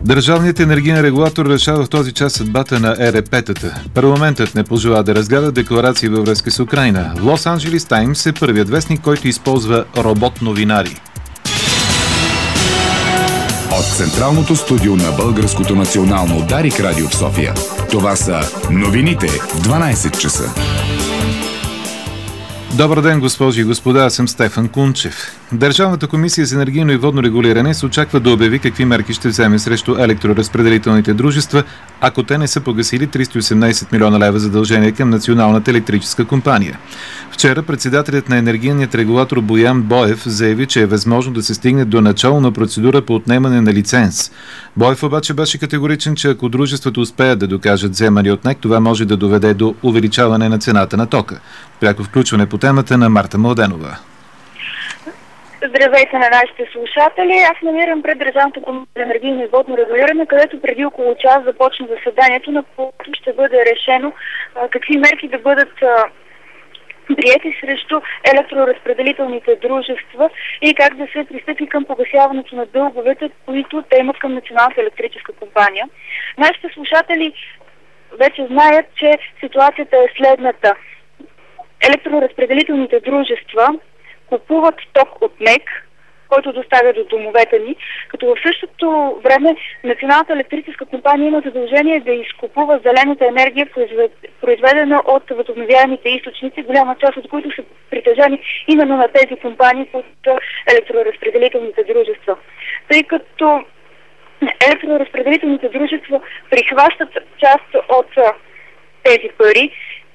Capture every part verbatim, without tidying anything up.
Държавният енергиен регулатор решава в този час съдбата на Е Р П-тата. Парламентът не пожела да разгледа декларации във връзка с Украйна. Лос Анджелис Таймс е първият вестник, който използва робот-новинари. От Централното студио на Българското национално Дарик радио в София. Това са новините в дванайсет часа. Добър ден, госпожи и господа, аз съм Стефан Кунчев. Държавната комисия за енергийно и водно регулиране се очаква да обяви какви мерки ще вземе срещу електроразпределителните дружества, ако те не са погасили триста и осемнайсет милиона лева задължения към Националната електрическа компания. Вчера председателят на енергийният регулатор Боян Боев заяви, че е възможно да се стигне до начална процедура по отнемане на лиценз. Боев обаче беше категоричен, че ако дружеството успеят да докажат вземани от НЕК, това може да доведе до увеличаване на цената на тока. Пряко включване по темата на Марта Младенова. Здравейте на нашите слушатели. Аз намирам пред Държавната комисия за енергийно и водно регулиране, където преди около час започна заседанието, на което ще бъде решено а, какви мерки да бъдат а, приети срещу електроразпределителните дружества и как да се пристъпи към погасяването на дълговете, които те имат към Националната електрическа компания. Нашите слушатели вече знаят, че ситуацията е следната. Електроразпределителните дружества купуват ток от НЕК, който доставя до домовете ни, като в същото време Националната електрическа компания има задължение да изкупува зелената енергия, произведена от възобновяемите източници, голяма част от които са притежани именно на тези компании от електроразпределителните дружества. Тъй като електроразпределителните дружества прихващат част от тези пари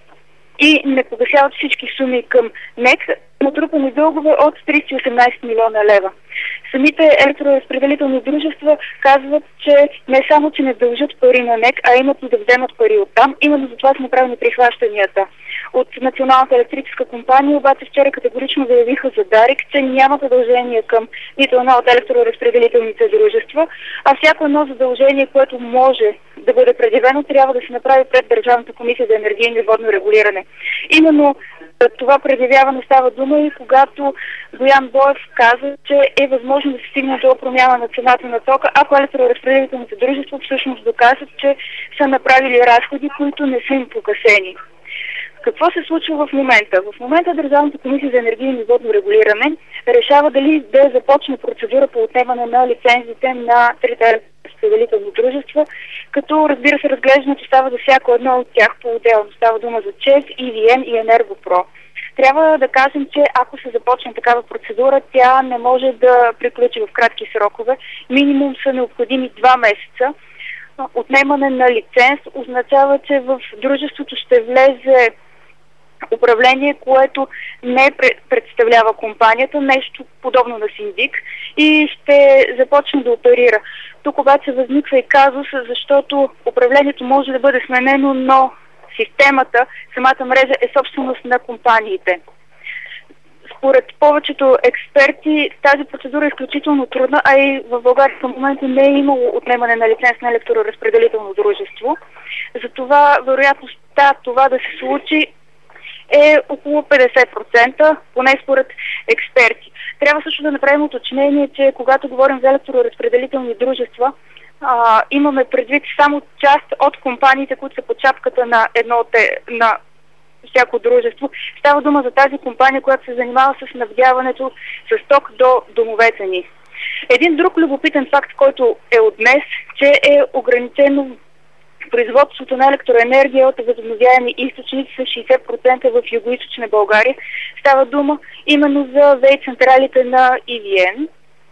и не погасяват всички суми към НЕК, натрупани дългове от триста и осемнайсет милиона лева. Самите електроразпределителни дружества казват, че не само, че не дължат пари на НЕК, а имат и да вземат пари оттам. Именно за това са направени прихващанията. От Националната електрическа компания обаче вчера категорично заявиха за Дарик, че няма задължение към нито едно от електроразпределителните дружества, а всяко едно задължение, което може да бъде предявено, трябва да се направи пред Държавната комисия за енергийно и водно регулиране. Именно това предявяване става дума и когато Боян Боев каза, че е възможно да се стигне до промяна на цената на тока, ако електроразпределителните дружества всъщност докажат, че са направили разходи, които не са им погасени. Какво се случва в момента? В момента Държавната комисия за енергийно и водно регулиране решава дали да започне процедура по отнемане на лицензите на трите разпределителни дружества, като разбира се разглеждането става за всяко едно от тях по-отделно. Става дума за ЧЕЗ, И Ви Ен и Енергопро. Трябва да кажем, че ако се започне такава процедура, тя не може да приключи в кратки срокове. Минимум са необходими два месеца. Отнемане на лиценз означава, че в дружеството ще влезе управление, което не представлява компанията, нещо подобно на синдик, и ще започне да оперира. Тук обаче възниква и казус, защото управлението може да бъде сменено, но системата, самата мрежа е собственост на компаниите. Според повечето експерти тази процедура е изключително трудна, а и в България в момента не е имало отнемане на лиценз на електроразпределително дружество. Затова вероятността това да се случи е около петдесет процента, поне според експерти. Трябва също да направим уточнение, че когато говорим за електроразпределителни дружества, а, имаме предвид само част от компаниите, които са под шапката на едно от на всяко дружество. Става дума за тази компания, която се занимава с снабдяването с ток до домовете ни. Един друг любопитен факт, който е от днес, че е ограничено производството на електроенергия от възобновяеми източници с шейсет процента в Югоизточна България. Става дума именно за ВЕИ централите на И Ви Ен.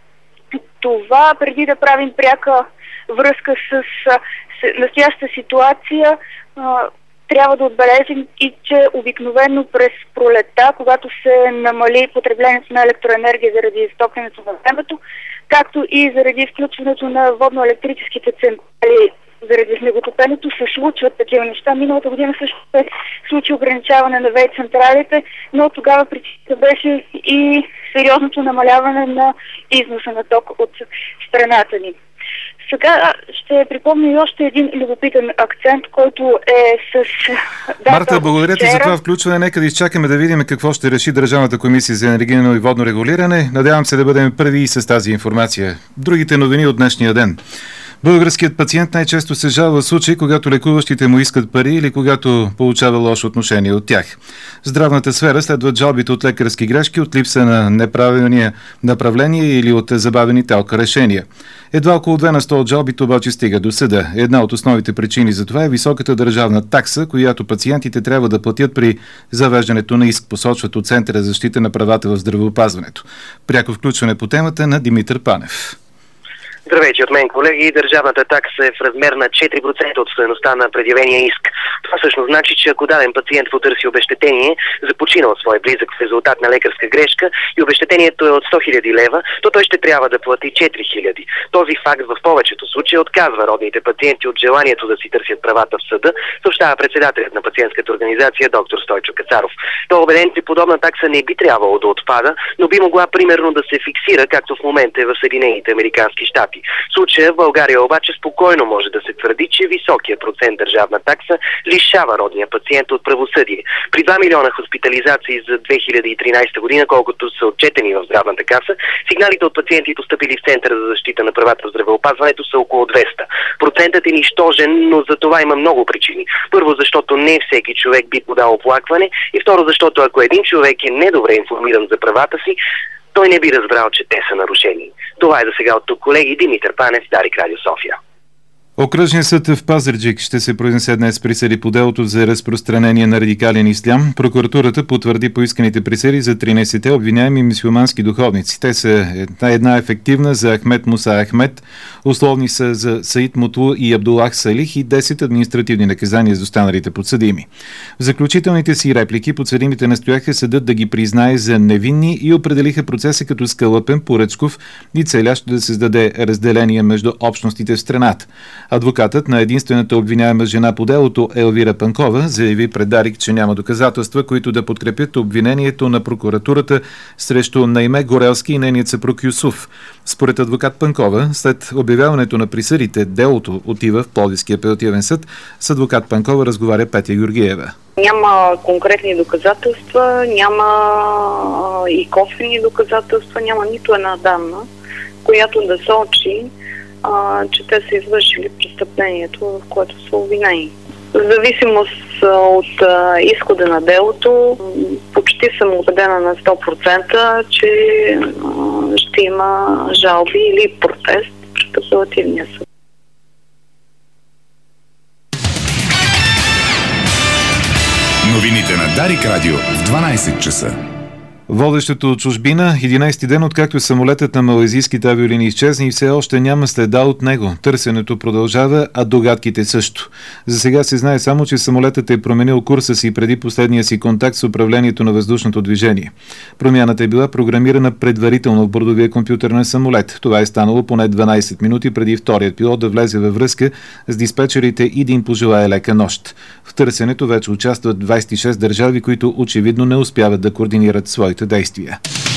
Това, преди да правим пряка връзка с, с настоящата ситуация, а, трябва да отбележим и, че обикновено през пролетта, когато се намали потреблението на електроенергия заради изтоплянето на времето, както и заради включването на водно-електрическите централи заради снеготопенето, се случват такива неща. Миналата година също се случи ограничаване на ВЕИ централите, но тогава причината беше и сериозното намаляване на износа на ток от страната ни. Сега ще припомня и още един любопитен акцент, който е с дата. Марта, благодаря ти за това включване. Нека да изчакаме да видим какво ще реши Държавната комисия за енергийно и водно регулиране. Надявам се да бъдем първи и с тази информация. Другите новини от днешния ден. Българският пациент най-често се жалва в случаи, когато лекуващите му искат пари или когато получава лошо отношение от тях. В здравната сфера следват жалбите от лекарски грешки, от липса на неправилния направление или от забавени ТЕЛК решения. Едва около две на сто от жалбите обаче стига до съда. Една от основните причини за това е високата държавна такса, която пациентите трябва да платят при завеждането на иск, посочват от Центъра за защита на правата в здравеопазването. Пряко включване по темата на Димитър Панев. Здравейте от мен, колеги. Държавната такса е в размер на четири процента от стойността на предявения иск. Това всъщност значи, че ако даден пациент потърси обезщетение за починал свой близък в резултат на лекарска грешка и обезщетението е от сто хиляди лева, то той ще трябва да плати четири хиляди. Този факт в повечето случаи отказва родните пациенти от желанието да си търсят правата в съда, съобщава председателят на пациентската организация доктор Стойчо Кацаров. Той е убеден, че подобна такса не би трябвало да отпада, но би могла примерно да се фиксира, както в момента е в Съединените американски щати. В случая в България обаче спокойно може да се твърди, че високия процент държавна такса лишава родния пациент от правосъдие. При два милиона хоспитализации за две хиляди и тринадесета година, колкото са отчетени в здравната каса, сигналите от пациенти, постъпили в Центъра за защита на правата в здравеопазването, са около двеста. Процентът е нищожен, но за това има много причини. Първо, защото не всеки човек би подал оплакване, и второ, защото ако един човек е недобре информиран за правата си, той не би разбрал, че те са нарушени. Това е за сега от тук, колеги. Димитър Панев, Дарик Радио София. Окръжният съд в Пазарджик ще се произнесе днес присъди по делото за разпространение на радикален ислям. Прокуратурата потвърди поисканите присъди за тринадесетте обвиняеми мюсюлмански духовници. Те са една ефективна за Ахмед Муса Ахмед, условни са за Саид Мутлу и Абдулах Салих и десет административни наказания за останалите подсъдими. В заключителните си реплики подсъдимите настояха съдът да ги признае за невинни и определиха процеса като скалъпен, поръчков и целящ да създаде разделение между общностите в страната. Адвокатът на единствената обвиняема жена по делото Елвира Панкова заяви пред Дарик, че няма доказателства, които да подкрепят обвинението на прокуратурата срещу Найме Горелски и нейният съпруг Юсуф. Според адвокат Панкова, след обявяването на присъдите, делото отива в Пловдивския апелативен съд. С адвокат Панкова разговаря Петя Георгиева. Няма конкретни доказателства, няма и косвени доказателства, няма нито една данна, която да сочи, А, че те са извършили престъплението, в което са обвинени. В зависимост от а, изхода на делото, почти съм убедена на сто процента, че а, ще има жалби или протест пред апелативния съд. Новините на Дарик Радио в дванадесет часа. Водещото от чужбина, единадесети ден, откакто самолетът на малайзийските авиолинии изчезна и все още няма следа от него. Търсенето продължава, а догадките също. За сега се знае само, че самолетът е променил курса си преди последния си контакт с управлението на въздушното движение. Промяната е била програмирана предварително в бордовия компютър на самолет. Това е станало поне дванадесет минути преди вторият пилот да влезе във връзка с диспетчерите и да им пожелае лека нощ. В търсенето вече участват двадесет и шест държави, които очевидно не успяват да координират своите действия.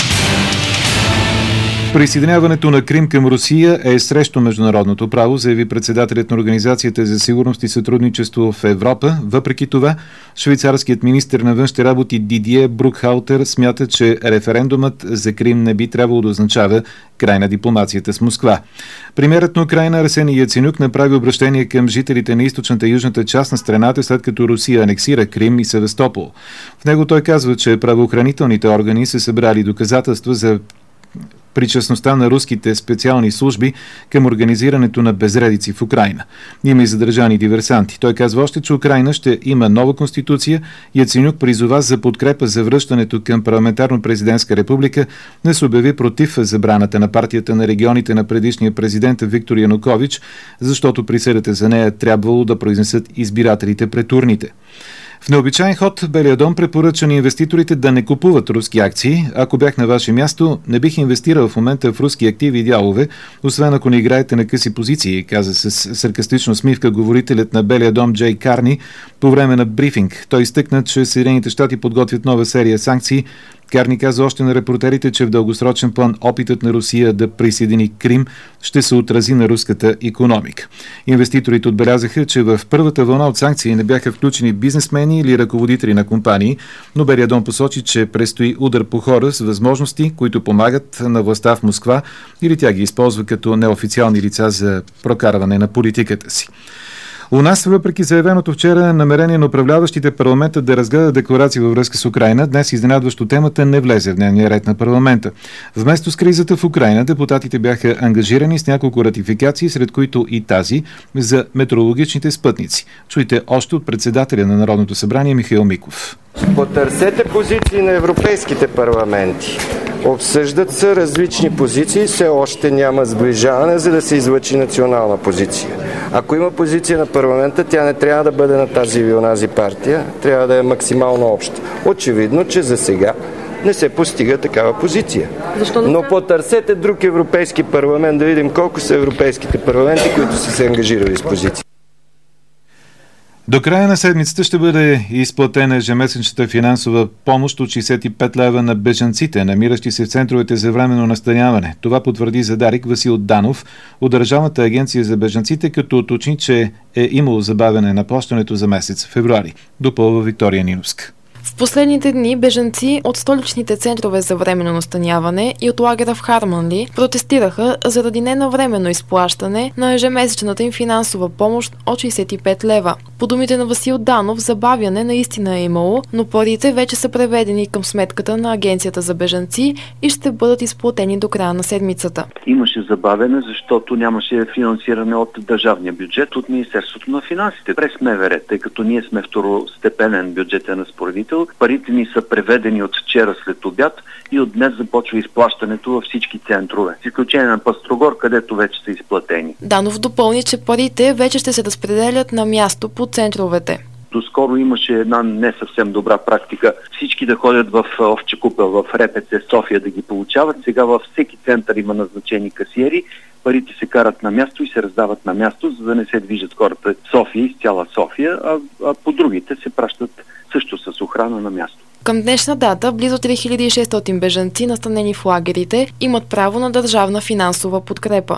Присъединяването на Крим към Русия е срещу международното право, заяви председателят на Организацията за сигурност и сътрудничество в Европа. Въпреки това, швейцарският министър на външните работи Дидие Брукхалтер смята, че референдумът за Крим не би трябвало да означава край на дипломацията с Москва. Премиерът на Украйна Арсений Яценюк направи обращение към жителите на източната и южната част на страната, след като Русия анексира Крим и Севастопол. В него той казва, че правоохранителните органи са събрали доказателства за причастността на руските специални служби към организирането на безредици в Украйна. Има и задържани диверсанти. Той казва още, че Украйна ще има нова конституция. Яценюк призова за подкрепа за връщането към парламентарно-президентска република, не се обяви против забраната на партията на регионите на предишния президент Виктор Янукович, защото присъдата за нея трябвало да произнесат избирателите пред урните. В необичайен ход Белия дом препоръча на инвеститорите да не купуват руски акции. Ако бях на ваше място, не бих инвестирал в момента в руски активи и дялове, освен ако не играете на къси позиции, каза с саркастична усмивка говорителят на Белия дом Джей Карни по време на брифинг. Той изтъкна, че Съединените щати подготвят нова серия санкции Карни каза още на репортерите, че в дългосрочен план опитът на Русия да присъедини Крим ще се отрази на руската икономика. Инвеститорите отбелязаха, че в първата вълна от санкции не бяха включени бизнесмени или ръководители на компании, но Белия дом посочи, че предстои удар по хора с възможности, които помагат на властта в Москва или тя ги използва като неофициални лица за прокарване на политиката си. У нас, въпреки заявеното вчера намерение на управляващите парламента да разгледа декларация във връзка с Украйна, днес изненадващо темата не влезе в дневния ред на парламента. Вместо с кризата в Украйна, депутатите бяха ангажирани с няколко ратификации, сред които и тази за метеорологичните спътници. Чуйте още от председателя на Народното събрание Михаил Миков. Потърсете позиции на европейските парламенти. Обсъждат се различни позиции, все още няма сближаване, за да се излъчи национална позиция. Ако има позиция на парламента, тя не трябва да бъде на тази или онази партия, трябва да е максимално обща. Очевидно, че за сега не се постига такава позиция. Но потърсете друг европейски парламент, да видим колко са европейските парламенти, които са се ангажирали с позиция. До края на седмицата ще бъде изплатена ежемесечната финансова помощ от шейсет и пет лева на бежанците, намиращи се в центровете за временно настаняване. Това потвърди за Дарик Васил Данов от Държавната агенция за бежанците, като уточни, че е имало забавяне на плащането за месец февруари. Допълва Виктория Ниновска. В последните дни бежанци от столичните центрове за временно настаняване и от лагера в Харманли протестираха заради ненавременно изплащане на ежемесечната им финансова помощ от шейсет и пет лева. По думите на Васил Данов, забавяне наистина е имало, но парите вече са преведени към сметката на Агенцията за бежанци и ще бъдат изплатени до края на седмицата. Имаше забавяне, защото нямаше финансиране от държавния бюджет, от Министерството на финансите през МВР, тъй като ние сме второстепенен бюджетен разпоредител. Парите ни са преведени от вчера след обяд и от днес започва изплащането във всички центрове, с изключение на Пъстрогор, където вече са изплатени. Данов допълни, че парите вече ще се разпределят на място по центровете. Доскоро имаше една не съвсем добра практика всички да ходят в Овча купел, в РПЦ София да ги получават. Сега във всеки център има назначени касиери, парите се карат на място и се раздават на място, за да не се движат хората в София и с цяла София, а, а по другите се пращат също с охрана на място. Към днешна дата близо три хиляди и шестстотин бежанци, настанени в лагерите, имат право на държавна финансова подкрепа.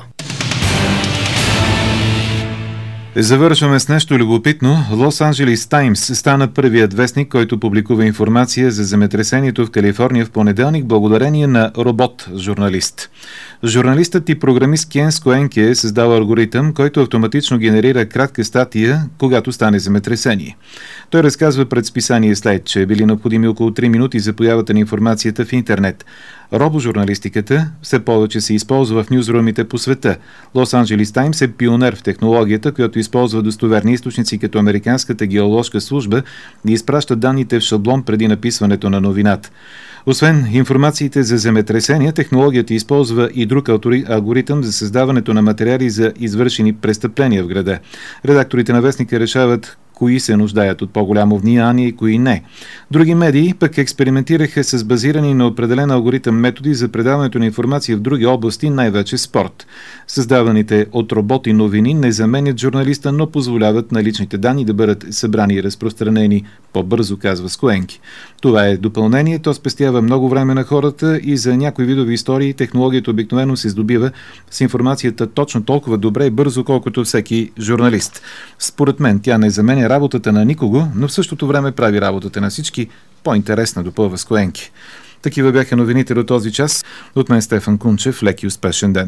Завършваме с нещо любопитно. Лос Анджелес Таймс стана първият вестник, който публикува информация за земетресението в Калифорния в понеделник, благодарение на робот-журналист. Журналистът и програмист Кен Скоенке е създал алгоритъм, който автоматично генерира кратка статия, когато стане земетресение. Той разказва пред списание след, че били необходими около три минути за появата на информацията в интернет. Робожурналистиката все повече се използва в нюзрумите по света. Лос Анджелес Таймс е пионер в технологията, която използва достоверни източници като Американската геоложка служба и изпраща данните в шаблон преди написването на новината. Освен информациите за земетресения, технологията използва и друг алгоритъм за създаването на материали за извършени престъпления в града. Редакторите на вестника решават кои се нуждаят от по-голямо внимание и кои не. Други медии пък експериментираха с базирани на определен алгоритъм методи за предаването на информация в други области, най-вече спорт. Създаваните от роботи новини не заменят журналиста, но позволяват наличните данни да бъдат събрани и разпространени по-бързо, казва Скоенки. Това е допълнение, то спестява много време на хората и за някои видови истории технологията обикновено се здобива с информацията точно толкова добре и бързо, колкото всеки журналист. Според мен тя не заменя работата на никого, но в същото време прави работата на всички по-интересна, допълва Скоенки. Такива бяха новините до този час. От мен Стефан Кунчев. Лек и успешен ден.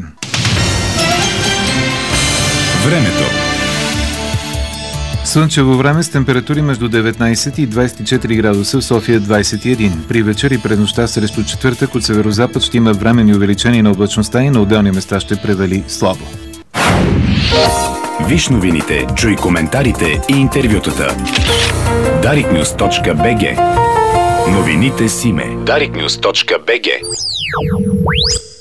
Времето. Слънчево време с температури между деветнайсет и двайсет и четири градуса, в София двайсет и един. При вечер и през нощта срещу четвъртък от северозапад ще има временни увеличения на облачността и на отделни места ще превали слабо. Виж новините, чуй коментарите и интервютата. дарик нюз точка би джи. Новините с име. дарик нюз точка би джи.